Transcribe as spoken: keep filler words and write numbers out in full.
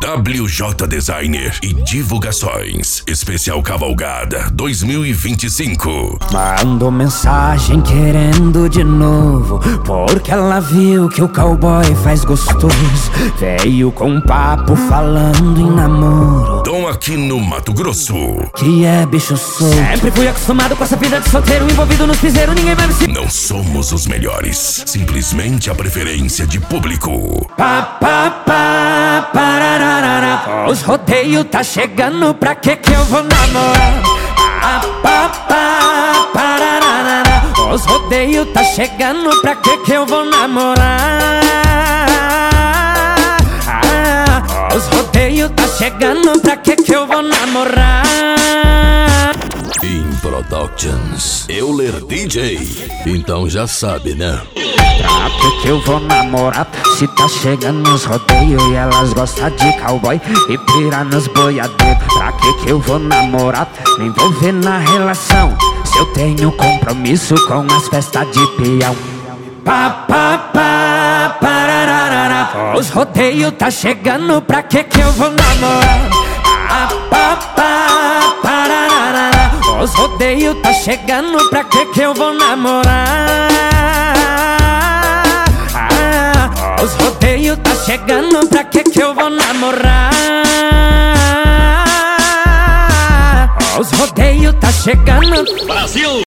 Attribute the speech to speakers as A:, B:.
A: W J Designer e Divulgações. Especial Cavalgada dois mil e vinte e cinco.
B: Mandou mensagem querendo de novo, porque ela viu que o cowboy faz gostoso. Veio com um papo falando em namoro.
A: Dom aqui no Mato Grosso,
B: que é bicho solto. Sempre fui acostumado com essa vida de solteiro, envolvido nos piseiros, ninguém vai me se...
A: Não somos os melhores, simplesmente a preferência de público.
B: Pá, pá, pá, parararara. Os rodeios tá chegando, pra que que eu vou namorar? Pá, pá, pá, parararara. Os rodeios tá chegando, pra que que eu vou namorar? Ah, os rodeios tá chegando, pra que que eu vou namorar?
A: In Productions, Euler D J. Então já sabe, né?
B: Pra que que eu vou namorar se tá chegando nos rodeios e elas gostam de cowboy e pira nos boiadeiros? Pra que que eu vou namorar, me envolver na relação, se eu tenho compromisso com as festas de peão? Pá, pá, pá, parararara. Os rodeios tá chegando, pra que que eu vou namorar? Pá, pá, pá, parararara. Os rodeios tá chegando, pra que que eu vou namorar? Ah, os rodeios tá chegando, pra que que eu vou namorar? Os rodeios tá chegando,
A: Brasil!